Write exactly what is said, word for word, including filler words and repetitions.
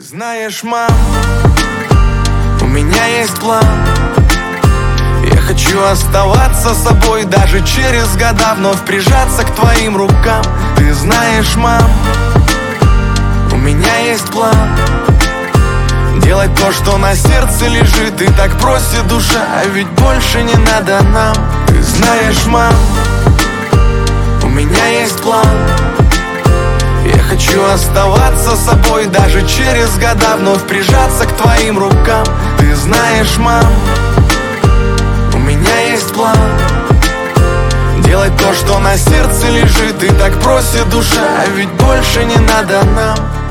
Знаешь, мам, у меня есть план. Я хочу оставаться собой даже через года, вновь прижаться к твоим рукам. Ты знаешь, мам, у меня есть план. Делать то, что на сердце лежит, и так просит душа, а ведь больше не надо нам. Ты знаешь, мам, у меня есть план. Я хочу оставаться собой даже через года, вновь прижаться к твоим рукам. Ты знаешь, мам, у меня есть план. Делать то, что на сердце лежит, и так просит душа, а ведь больше не надо нам.